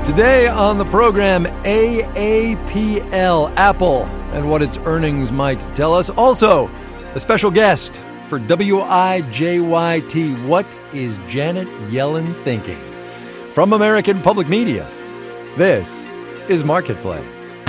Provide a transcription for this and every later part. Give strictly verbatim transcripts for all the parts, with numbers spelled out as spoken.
Today on the program, A A P L, Apple, and what its earnings might tell us. Also, a special guest for W I J Y T. What is Janet Yellen thinking? From American Public Media, this is Marketplace.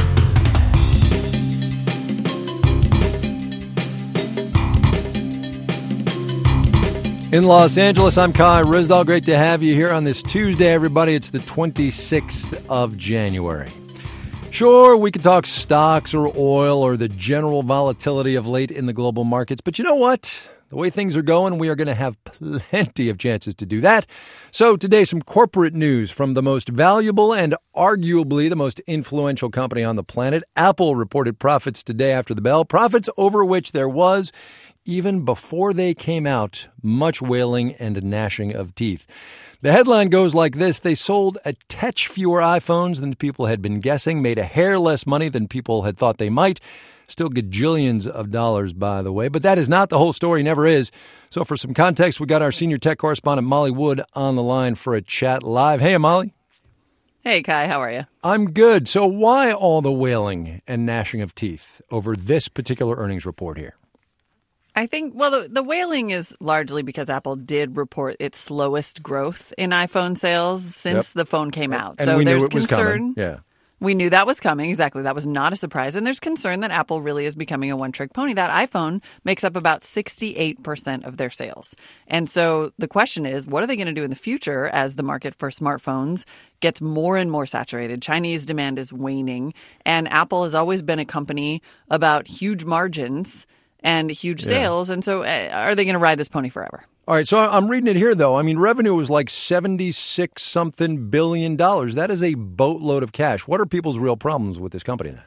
In Los Angeles, I'm Kai Ryssdal. Great to have you here on this Tuesday, everybody. It's the twenty-sixth of January. Sure, we could talk stocks or oil or the general volatility of late in the global markets, but you know what? The way things are going, we are going to have plenty of chances to do that. So today, some corporate news from the most valuable and arguably the most influential company on the planet. Apple reported profits today after the bell, profits over which there was, even before they came out, much wailing and gnashing of teeth. The headline goes like this: they sold a touch fewer iPhones than people had been guessing, made a hair less money than people had thought they might. Still gajillions of dollars, by the way. But that is not the whole story, never is. So for some context, we got our senior tech correspondent, Molly Wood, on the line for a chat live. Hey, Molly. Hey, Kai. How are you? I'm good. So why all the wailing and gnashing of teeth over this particular earnings report here? I think, well, the, the wailing is largely because Apple did report its slowest growth in iPhone sales since yep. the phone came out. And so we there's knew it was concern. Coming. Yeah. We knew that was coming. Exactly. That was not a surprise. And there's concern that Apple really is becoming a one-trick pony. That iPhone makes up about sixty-eight percent of their sales. And so the question is, what are they going to do in the future as the market for smartphones gets more and more saturated? Chinese demand is waning. And Apple has always been a company about huge margins and huge sales. Yeah. And so uh, are they going to ride this pony forever? All right. So I'm reading it here, though. I mean, revenue was like seventy-six something billion dollars. That is a boatload of cash. What are people's real problems with this company then?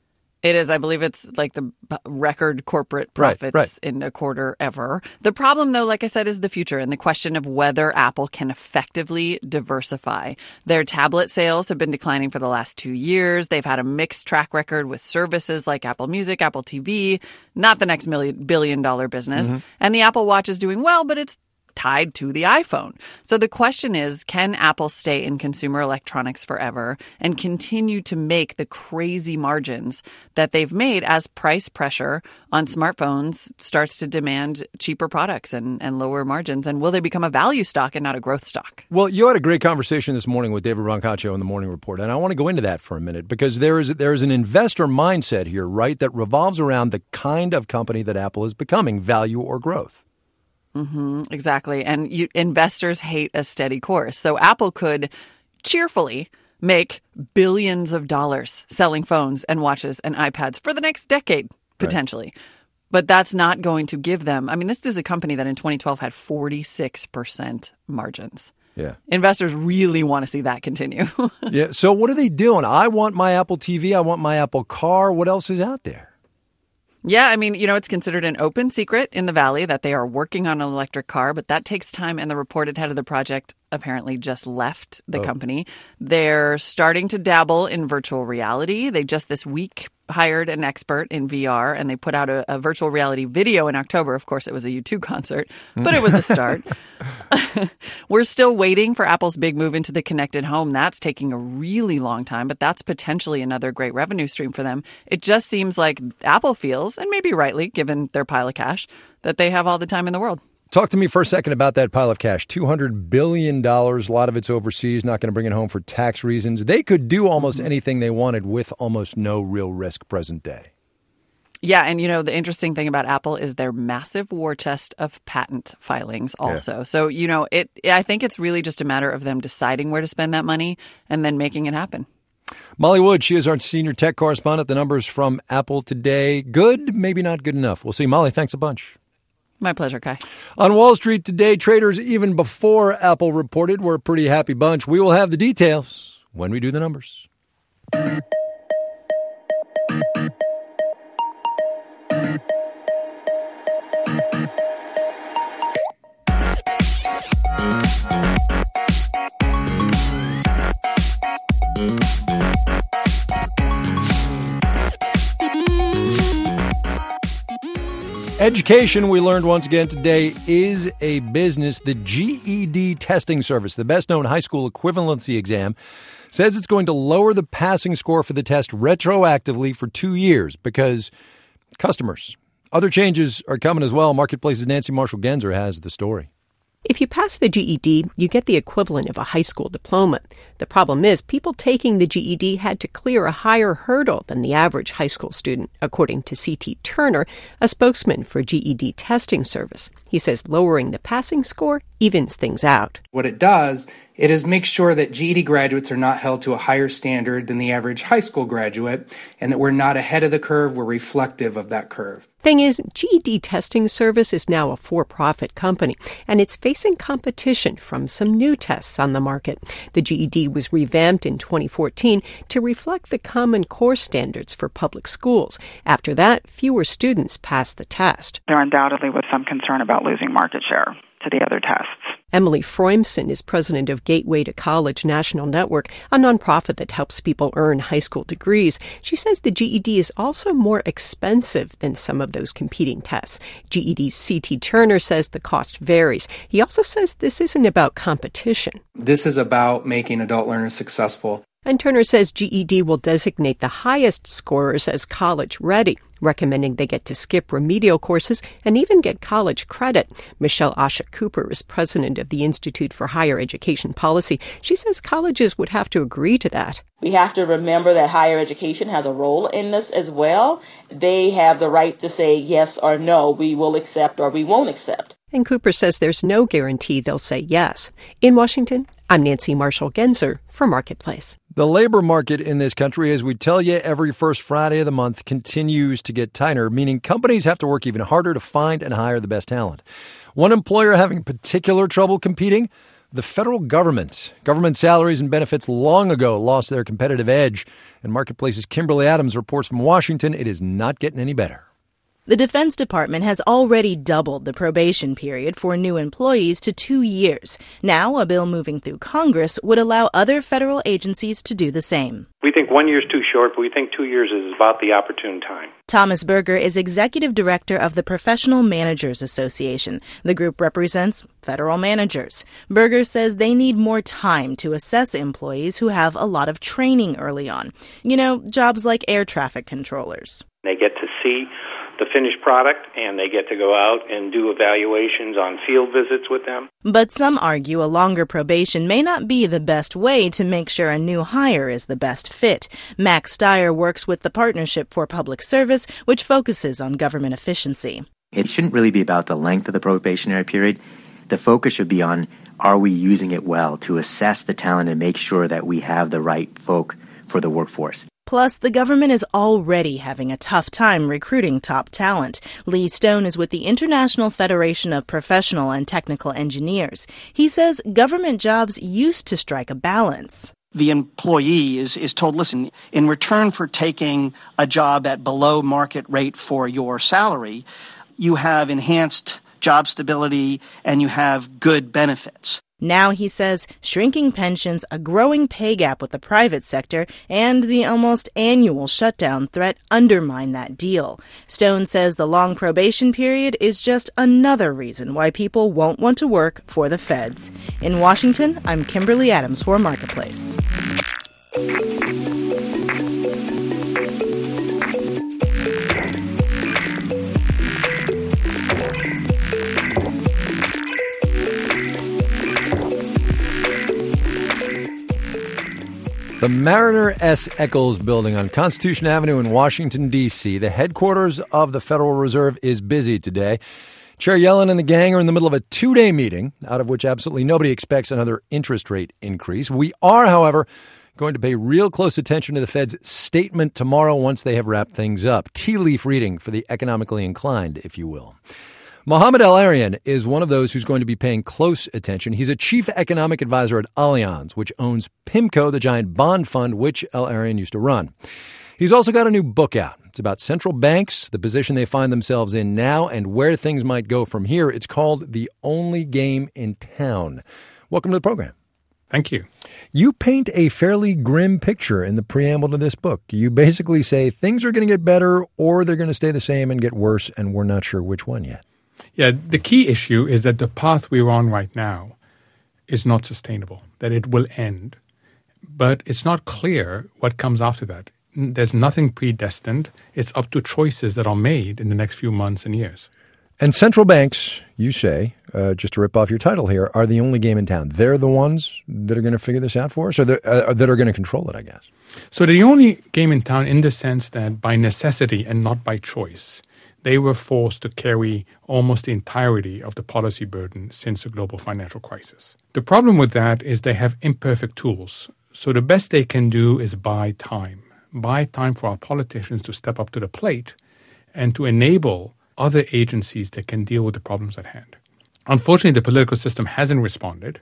It is. I believe it's like the record corporate profits right, right. in a quarter ever. The problem, though, like I said, is the future and the question of whether Apple can effectively diversify. Their tablet sales have been declining for the last two years. They've had a mixed track record with services like Apple Music, Apple T V, not the next million billion dollar business. Mm-hmm. And the Apple Watch is doing well, but it's tied to the iPhone. So the question is, can Apple stay in consumer electronics forever and continue to make the crazy margins that they've made as price pressure on smartphones starts to demand cheaper products and, and lower margins? And will they become a value stock and not a growth stock? Well, you had a great conversation this morning with David Brancaccio in the Morning Report, and I want to go into that for a minute because there is there is an investor mindset here, right, that revolves around the kind of company that Apple is becoming, value or growth. Mm-hmm, exactly. And you, investors hate a steady course. So Apple could cheerfully make billions of dollars selling phones and watches and iPads for the next decade, potentially. Right. But that's not going to give them. I mean, this is a company that in twenty twelve had forty-six percent margins. Yeah. Investors really want to see that continue. Yeah. So what are they doing? I want my Apple T V. I want my Apple car. What else is out there? Yeah, I mean, you know, it's considered an open secret in the Valley that they are working on an electric car, but that takes time. And the reported head of the project apparently just left the oh. company. They're starting to dabble in virtual reality. They just this week hired an expert in V R, and they put out a, a virtual reality video in October. Of course, it was a U two concert, but it was a start. We're still waiting for Apple's big move into the connected home. That's taking a really long time, but that's potentially another great revenue stream for them. It just seems like Apple feels, and maybe rightly, given their pile of cash, that they have all the time in the world. Talk to me for a second about that pile of cash. two hundred billion dollars, a lot of it's overseas, not going to bring it home for tax reasons. They could do almost mm-hmm. anything they wanted with almost no real risk present day. Yeah, and you know, the interesting thing about Apple is their massive war chest of patent filings also. Yeah. So, you know, it. I think it's really just a matter of them deciding where to spend that money and then making it happen. Molly Wood, she is our senior tech correspondent. The numbers from Apple today, good, maybe not good enough. We'll see. Molly, thanks a bunch. My pleasure, Kai. On Wall Street today, traders, even before Apple reported, were a pretty happy bunch. We will have the details when we do the numbers. Education, we learned once again today, is a business. The G E D testing service, the best-known high school equivalency exam, says it's going to lower the passing score for the test retroactively for two years because customers. Other changes are coming as well. Marketplace's Nancy Marshall-Genzer has the story. If you pass the G E D, you get the equivalent of a high school diploma. The problem is people taking the G E D had to clear a higher hurdle than the average high school student, according to C T Turner, a spokesman for G E D testing service. He says lowering the passing score evens things out. What it does, it is make sure that G E D graduates are not held to a higher standard than the average high school graduate, and that we're not ahead of the curve, we're reflective of that curve. Thing is, G E D testing service is now a for-profit company, and it's facing competition from some new tests on the market. The G E D was revamped in twenty fourteen to reflect the Common Core standards for public schools. After that, fewer students passed the test. There undoubtedly was some concern about losing market share to the other tests. Emily Froimson is president of Gateway to College National Network, a nonprofit that helps people earn high school degrees. She says the G E D is also more expensive than some of those competing tests. G E D's C T Turner says the cost varies. He also says this isn't about competition. This is about making adult learners successful. And Turner says G E D will designate the highest scorers as college ready, recommending they get to skip remedial courses and even get college credit. Michelle Asha Cooper is president of the Institute for Higher Education Policy. She says colleges would have to agree to that. We have to remember that higher education has a role in this as well. They have the right to say yes or no, we will accept or we won't accept. And Cooper says there's no guarantee they'll say yes. In Washington, I'm Nancy Marshall-Genzer for Marketplace. The labor market in this country, as we tell you every first Friday of the month, continues to get tighter, meaning companies have to work even harder to find and hire the best talent. One employer having particular trouble competing? The federal government. Government salaries and benefits long ago lost their competitive edge. And Marketplace's Kimberly Adams reports from Washington it is not getting any better. The Defense Department has already doubled the probation period for new employees to two years. Now, a bill moving through Congress would allow other federal agencies to do the same. We think one year is too short, but we think two years is about the opportune time. Thomas Berger is executive director of the Professional Managers Association. The group represents federal managers. Berger says they need more time to assess employees who have a lot of training early on. You know, jobs like air traffic controllers. They get to see the finished product, and they get to go out and do evaluations on field visits with them. But some argue a longer probation may not be the best way to make sure a new hire is the best fit. Max Steyer works with the Partnership for Public Service, which focuses on government efficiency. It shouldn't really be about the length of the probationary period. The focus should be on, are we using it well to assess the talent and make sure that we have the right folk for the workforce. Plus, the government is already having a tough time recruiting top talent. Lee Stone is with the International Federation of Professional and Technical Engineers. He says government jobs used to strike a balance. The employee is, is told, listen, in return for taking a job at below market rate for your salary, you have enhanced job stability and you have good benefits. Now, he says, shrinking pensions, a growing pay gap with the private sector, and the almost annual shutdown threat undermine that deal. Stone says the long probation period is just another reason why people won't want to work for the feds. In Washington, I'm Kimberly Adams for Marketplace. The Mariner S. Eccles building on Constitution Avenue in Washington, D C, the headquarters of the Federal Reserve, is busy today. Chair Yellen and the gang are in the middle of a two-day meeting, out of which absolutely nobody expects another interest rate increase. We are, however, going to pay real close attention to the Fed's statement tomorrow once they have wrapped things up. Tea leaf reading for the economically inclined, if you will. Mohamed El-Erian is one of those who's going to be paying close attention. He's a chief economic advisor at Allianz, which owns PIMCO, the giant bond fund which El-Erian used to run. He's also got a new book out. It's about central banks, the position they find themselves in now, and where things might go from here. It's called The Only Game in Town. Welcome to the program. Thank you. You paint a fairly grim picture in the preamble to this book. You basically say things are going to get better or they're going to stay the same and get worse, and we're not sure which one yet. Yeah, the key issue is that the path we're on right now is not sustainable, that it will end. but it's not clear what comes after that. There's nothing predestined. It's up to choices that are made in the next few months and years. And central banks, you say, uh, just to rip off your title here, are the only game in town. They're the ones that are going to figure this out for us, or uh, that are going to control it, I guess. So they're the only game in town in the sense that by necessity and not by choice, they were forced to carry almost the entirety of the policy burden since the global financial crisis. The problem with that is they have imperfect tools. So the best they can do is buy time. Buy time for our politicians to step up to the plate and to enable other agencies that can deal with the problems at hand. Unfortunately, the political system hasn't responded,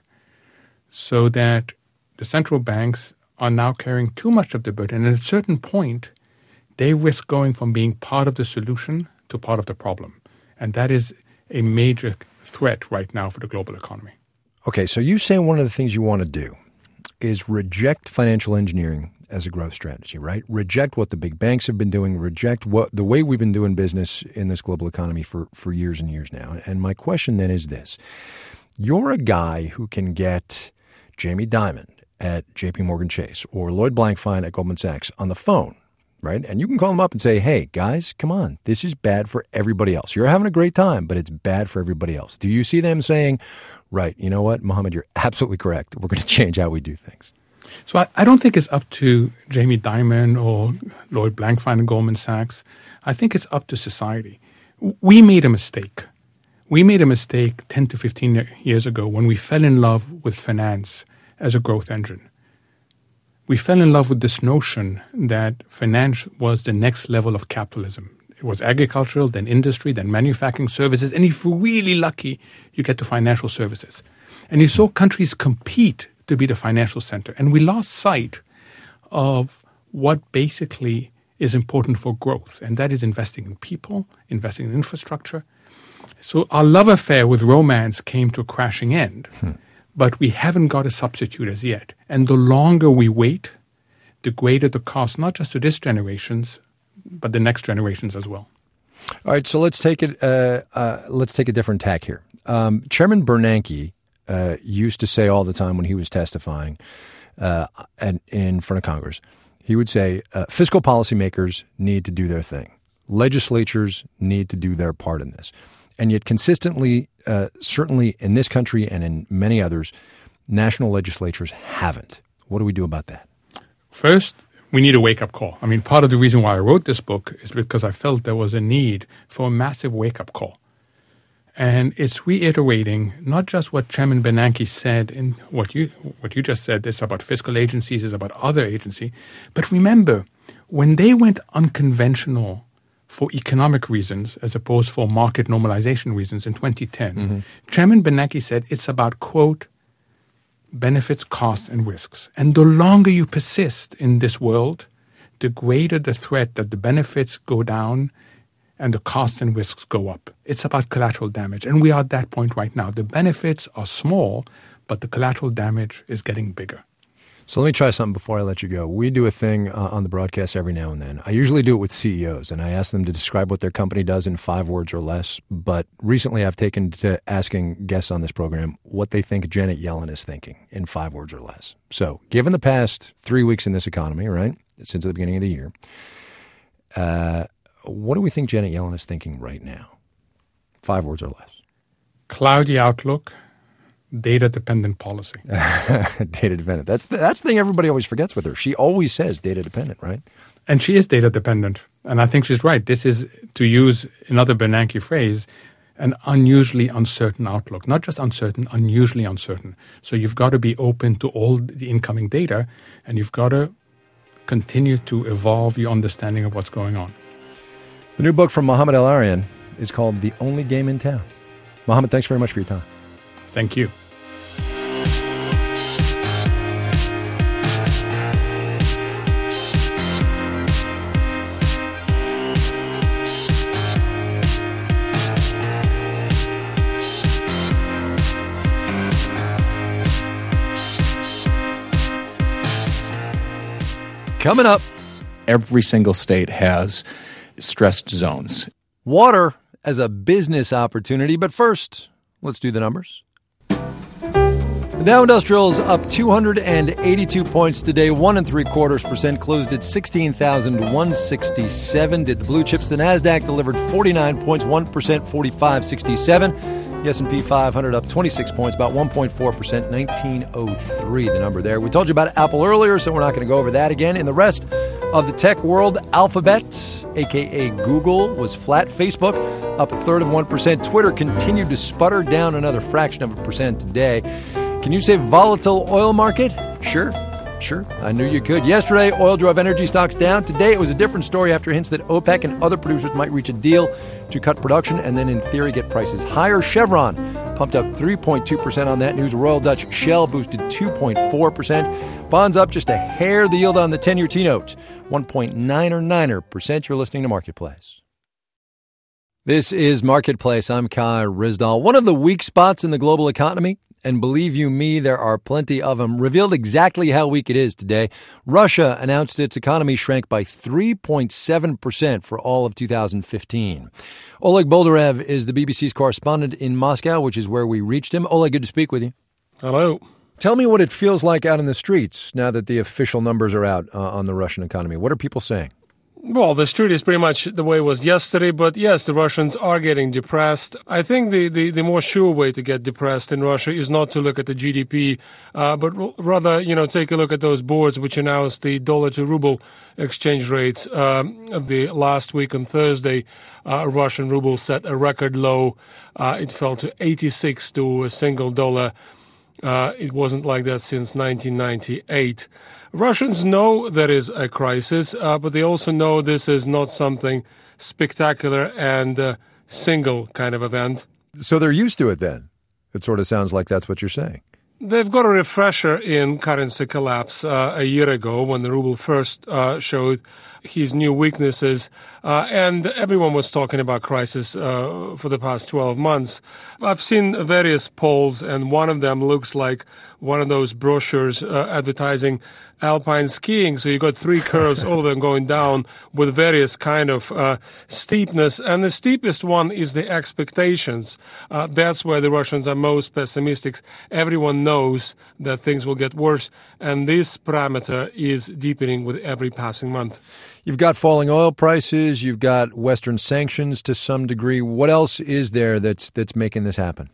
so that the central banks are now carrying too much of the burden. And at a certain point, they risk going from being part of the solution to part of the problem. And that is a major threat right now for the global economy. Okay, so you say one of the things you want to do is reject financial engineering as a growth strategy, right? Reject what the big banks have been doing, reject what the way we've been doing business in this global economy for, for years and years now. And my question then is this. You're a guy who can get Jamie Dimon at J P Morgan Chase or Lloyd Blankfein at Goldman Sachs on the phone, right? And you can call them up and say, hey, guys, come on. This is bad for everybody else. You're having a great time, but it's bad for everybody else. Do you see them saying, right, you know what, Mohammed, you're absolutely correct. We're going to change how we do things. So I, I don't think it's up to Jamie Dimon or Lloyd Blankfein and Goldman Sachs. I think it's up to society. We made a mistake. We made a mistake ten to fifteen years ago when we fell in love with finance as a growth engine. We fell in love with this notion that finance was the next level of capitalism. It was agricultural, then industry, then manufacturing services, and if you're really lucky, you get to financial services. And you saw countries compete to be the financial center. And we lost sight of what basically is important for growth, and that is investing in people, investing in infrastructure. So our love affair with romance came to a crashing end, hmm. but we haven't got a substitute as yet. And the longer we wait, the greater the cost, not just to this generations, but the next generations as well. All right, so let's take it. Uh, uh, let's take a different tack here. Um, Chairman Bernanke uh, used to say all the time when he was testifying uh, and in front of Congress, he would say, uh, fiscal policymakers need to do their thing. Legislatures need to do their part in this. And yet consistently, uh, certainly in this country and in many others, national legislatures haven't. What do we do about that? First, we need a wake-up call. I mean, part of the reason why I wrote this book is because I felt there was a need for a massive wake-up call. And it's reiterating not just what Chairman Bernanke said and what you what you just said, it's about fiscal agencies, it's about other agencies. But remember, when they went unconventional for economic reasons as opposed for market normalization reasons in twenty ten, mm-hmm. Chairman Bernanke said it's about, quote, benefits, costs, and risks. And the longer you persist in this world, the greater the threat that the benefits go down and the costs and risks go up. It's about collateral damage. And we are at that point right now. The benefits are small, but the collateral damage is getting bigger. So let me try something before I let you go. We do a thing uh, on the broadcast every now and then. I usually do it with C E Os, and I ask them to describe what their company does in five words or less. But recently I've taken to asking guests on this program what they think Janet Yellen is thinking in five words or less. So given the past three weeks in this economy, right, since the beginning of the year, uh, what do we think Janet Yellen is thinking right now? Five words or less. Cloudy outlook. Data-dependent policy. Data-dependent. That's the, that's the thing everybody always forgets with her. She always says data-dependent, right? And she is data-dependent. And I think she's right. This is, to use another Bernanke phrase, an unusually uncertain outlook. Not just uncertain, unusually uncertain. So you've got to be open to all the incoming data, and you've got to continue to evolve your understanding of what's going on. The new book from Mohammed El-Erian is called The Only Game in Town. Mohammed, thanks very much for your time. Thank you. Coming up, every single state has stressed zones. Water as a business opportunity, but first, let's do the numbers. The Dow Industrial is up two hundred eighty-two points today, one and three quarters percent, closed at sixteen thousand one hundred sixty-seven. Did the blue chips? The Nasdaq delivered forty-nine points, one percent, forty-five sixty-seven. The S and P five hundred up twenty-six points, about one point four percent, nineteen oh three, the number there. We told you about Apple earlier, so we're not going to go over that again. In the rest of the tech world, Alphabet, a k a. Google, was flat. Facebook up a third of one percent. Twitter continued to sputter, down another fraction of a percent today. Can you say volatile oil market? Sure. Sure. I knew you could. Yesterday, oil drove energy stocks down. Today, it was a different story after hints that OPEC and other producers might reach a deal to cut production and then, in theory, get prices higher. Chevron pumped up three point two percent on that news. Royal Dutch Shell boosted two point four percent. Bonds up just a hair. The yield on the ten-year T-note, one point nine nine percent. You're listening to Marketplace. This is Marketplace. I'm Kai Ryssdal. One of the weak spots in the global economy, and believe you me, there are plenty of them, revealed exactly how weak it is today. Russia announced its economy shrank by three point seven percent for all of two thousand fifteen. Oleg Boldarev is the B B C's correspondent in Moscow, which is where we reached him. Oleg, good to speak with you. Hello. Tell me what it feels like out in the streets now that the official numbers are out uh, on the Russian economy. What are people saying? Well, the street is pretty much the way it was yesterday, but yes, the Russians are getting depressed. I think the, the, the more sure way to get depressed in Russia is not to look at the G D P, uh, but rather, you know, take a look at those boards which announced the dollar to ruble exchange rates. Um, the last week on Thursday, uh, Russian ruble set a record low. Uh, it fell to eighty-six to a single dollar. Uh, it wasn't like that since nineteen ninety-eight. Russians know there is a crisis, uh, but they also know this is not something spectacular and uh, single kind of event. So they're used to it then? It sort of sounds like that's what you're saying. They've got a refresher in currency collapse uh, a year ago when the ruble first uh, showed his new weaknesses, uh, and everyone was talking about crisis uh, for the past twelve months. I've seen various polls, and one of them looks like one of those brochures uh, advertising alpine skiing. So you got three curves, all of them going down with various kind of uh, steepness. And the steepest one is the expectations. Uh, that's where the Russians are most pessimistic. Everyone knows that things will get worse. And this parameter is deepening with every passing month. You've got falling oil prices. You've got Western sanctions to some degree. What else is there that's that's making this happen?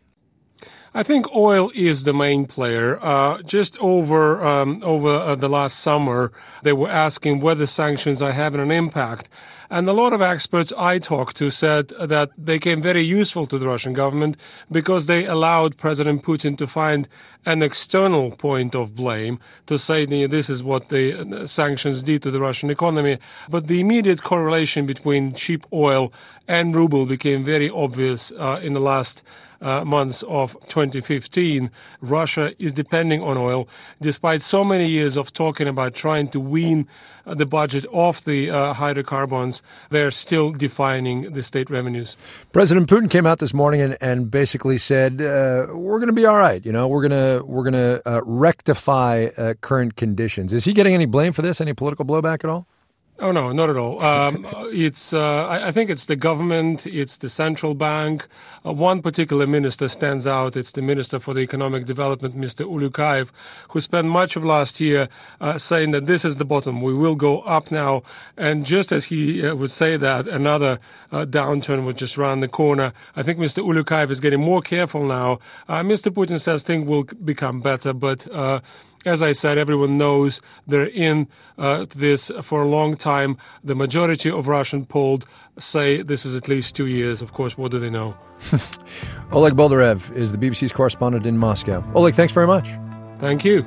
I think oil is the main player. Uh, just over um, over uh, the last summer, they were asking whether sanctions are having an impact. And a lot of experts I talked to said that they came very useful to the Russian government because they allowed President Putin to find an external point of blame to say this is what the sanctions did to the Russian economy. But the immediate correlation between cheap oil and ruble became very obvious uh, in the last Uh, months of twenty fifteen. Russia is depending on oil. Despite so many years of talking about trying to wean uh, the budget off the uh, hydrocarbons, they're still defining the state revenues. President Putin came out this morning and, and basically said, uh, we're going to be all right. You know, we're going to we're going to uh, rectify uh, current conditions. Is he getting any blame for this? Any political blowback at all? Oh, no, not at all. Um, it's, uh, I, I think it's the government, it's the central bank. Uh, one particular minister stands out. It's the Minister for the Economic Development, Mister Ulyukayev, who spent much of last year uh, saying that this is the bottom. We will go up now. And just as he uh, would say that, another uh, downturn was just around the corner. I think Mister Ulyukayev is getting more careful now. Uh, Mister Putin says things will become better, but uh, as I said, everyone knows they're in uh, this for a long time. The majority of Russian polled say this is at least two years. Of course, what do they know? Oleg Boldarev is the B B C's correspondent in Moscow. Oleg, thanks very much. Thank you.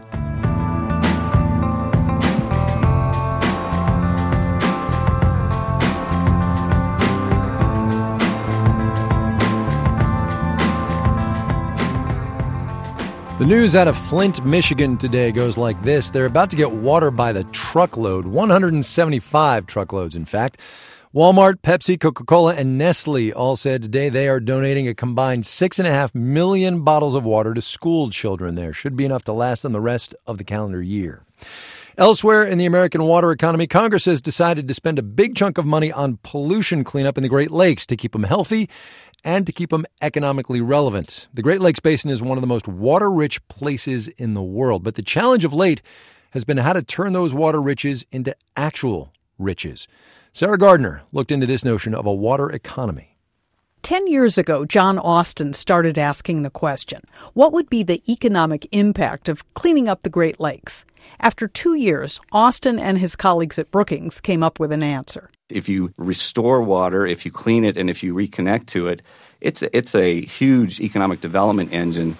The news out of Flint, Michigan today goes like this. They're about to get water by the truckload, one hundred seventy-five truckloads, in fact. Walmart, Pepsi, Coca-Cola, and Nestle all said today they are donating a combined six and a half million bottles of water to school children there. Should be enough to last them the rest of the calendar year. Elsewhere in the American water economy, Congress has decided to spend a big chunk of money on pollution cleanup in the Great Lakes to keep them healthy and to keep them economically relevant. The Great Lakes Basin is one of the most water-rich places in the world, but the challenge of late has been how to turn those water riches into actual riches. Sarah Gardner looked into this notion of a water economy. Ten years ago, John Austin started asking the question, what would be the economic impact of cleaning up the Great Lakes? After two years, Austin and his colleagues at Brookings came up with an answer. If you restore water, if you clean it, and if you reconnect to it, it's a, it's a huge economic development engine.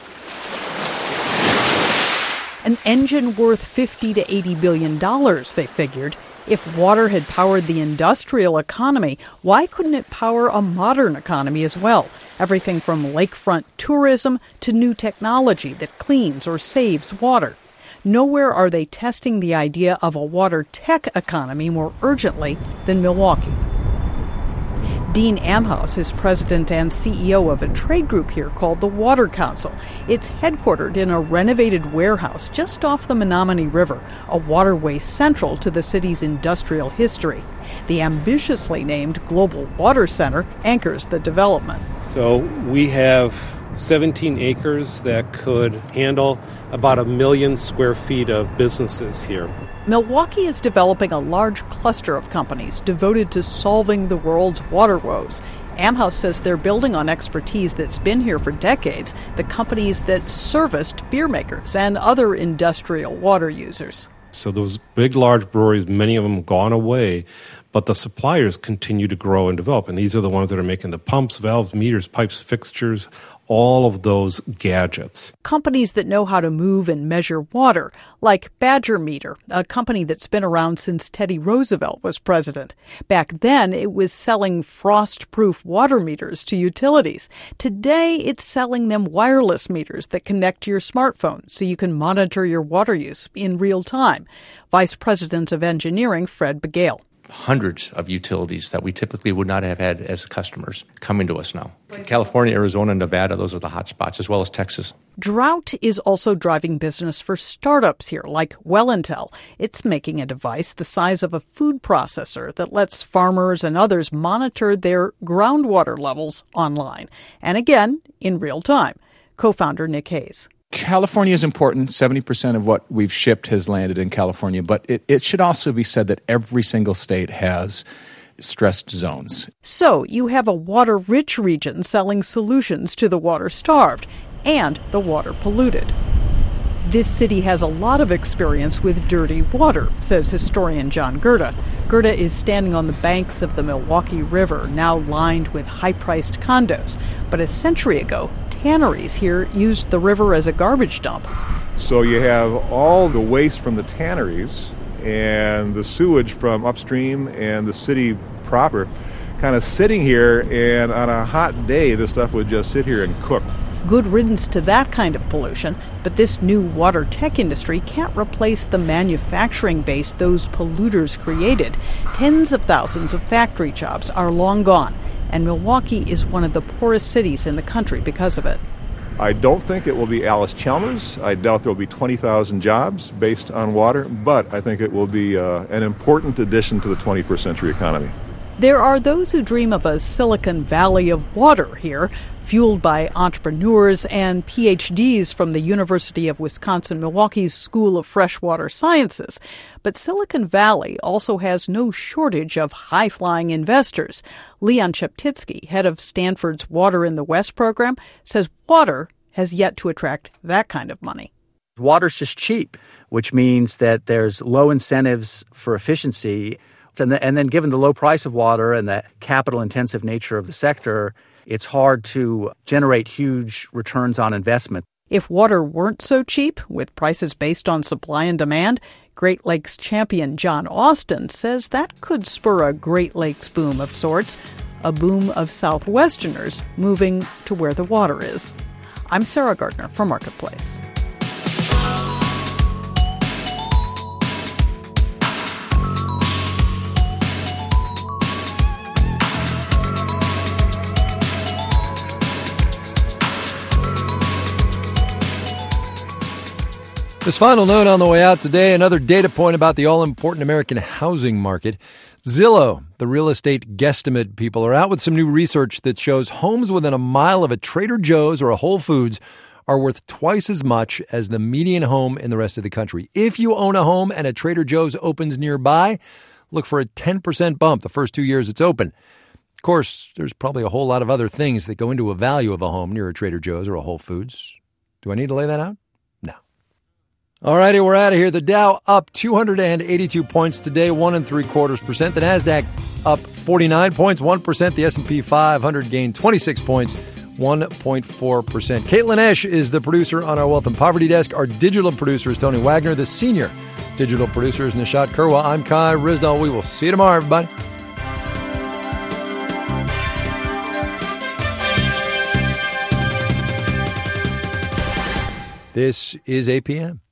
An engine worth fifty to eighty billion dollars, they figured. If water had powered the industrial economy, why couldn't it power a modern economy as well? Everything from lakefront tourism to new technology that cleans or saves water. Nowhere are they testing the idea of a water tech economy more urgently than Milwaukee. Dean Amhaus is president and C E O of a trade group here called the Water Council. It's headquartered in a renovated warehouse just off the Menominee River, a waterway central to the city's industrial history. The ambitiously named Global Water Center anchors the development. So we have seventeen acres that could handle about a million square feet of businesses here. Milwaukee is developing a large cluster of companies devoted to solving the world's water woes. Amhaus says they're building on expertise that's been here for decades, the companies that serviced beer makers and other industrial water users. So those big, large breweries, many of them gone away, but the suppliers continue to grow and develop. And these are the ones that are making the pumps, valves, meters, pipes, fixtures, all of those gadgets. Companies that know how to move and measure water, like Badger Meter, a company that's been around since Teddy Roosevelt was president. Back then, it was selling frost-proof water meters to utilities. Today, it's selling them wireless meters that connect to your smartphone so you can monitor your water use in real time. Vice President of Engineering, Fred Begale. Hundreds of utilities that we typically would not have had as customers coming to us now. California, Arizona, Nevada, those are the hot spots, as well as Texas. Drought is also driving business for startups here, like WellIntel. It's making a device the size of a food processor that lets farmers and others monitor their groundwater levels online. And again, in real time. Co-founder Nick Hayes. California is important. seventy percent of what we've shipped has landed in California. But it, it should also be said that every single state has stressed zones. So you have a water-rich region selling solutions to the water-starved and the water-polluted. This city has a lot of experience with dirty water, says historian John Gerda. Gerda is standing on the banks of the Milwaukee River, now lined with high-priced condos. But a century ago, tanneries here used the river as a garbage dump. So you have all the waste from the tanneries and the sewage from upstream and the city proper kind of sitting here, and on a hot day, this stuff would just sit here and cook. Good riddance to that kind of pollution, but this new water tech industry can't replace the manufacturing base those polluters created. Tens of thousands of factory jobs are long gone, and Milwaukee is one of the poorest cities in the country because of it. I don't think it will be Allis-Chalmers. I doubt there will be twenty thousand jobs based on water, but I think it will be uh, an important addition to the twenty-first century economy. There are those who dream of a Silicon Valley of water here, fueled by entrepreneurs and P H Ds from the University of Wisconsin-Milwaukee's School of Freshwater Sciences. But Silicon Valley also has no shortage of high-flying investors. Leon Cheptitsky, head of Stanford's Water in the West program, says water has yet to attract that kind of money. Water's just cheap, which means that there's low incentives for efficiency. And, the, and then given the low price of water and the capital-intensive nature of the sector, it's hard to generate huge returns on investment. If water weren't so cheap, with prices based on supply and demand, Great Lakes champion John Austin says that could spur a Great Lakes boom of sorts, a boom of Southwesterners moving to where the water is. I'm Sarah Gardner for Marketplace. The This final note on the way out today, another data point about the all-important American housing market. Zillow, the real estate guesstimate people, are out with some new research that shows homes within a mile of a Trader Joe's or a Whole Foods are worth twice as much as the median home in the rest of the country. If you own a home and a Trader Joe's opens nearby, look for a ten percent bump the first two years it's open. Of course, there's probably a whole lot of other things that go into a value of a home near a Trader Joe's or a Whole Foods. Do I need to lay that out? No. All righty, we're out of here. The Dow up two hundred eighty-two points today, one and three quarters percent. The Nasdaq up forty-nine points, one percent. The S and P five hundred gained twenty-six points, one point four percent. Caitlin Esch is the producer on our Wealth and Poverty Desk. Our digital producer is Tony Wagner. The senior digital producer is Nishat Kurwa. I'm Kai Ryssdal. We will see you tomorrow, everybody. This is A P M.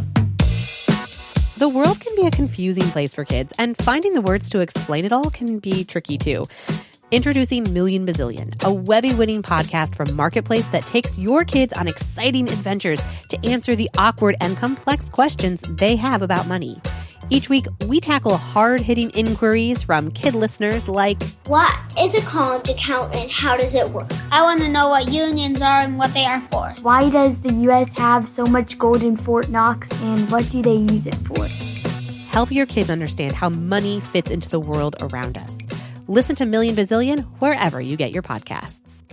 The world can be a confusing place for kids, and finding the words to explain it all can be tricky too. Introducing Million Bazillion, a Webby-winning podcast from Marketplace that takes your kids on exciting adventures to answer the awkward and complex questions they have about money. Each week, we tackle hard-hitting inquiries from kid listeners like, what is a college account and how does it work? I want to know what unions are and what they are for. Why does the U S have so much gold in Fort Knox and what do they use it for? Help your kids understand how money fits into the world around us. Listen to Million Bazillion wherever you get your podcasts.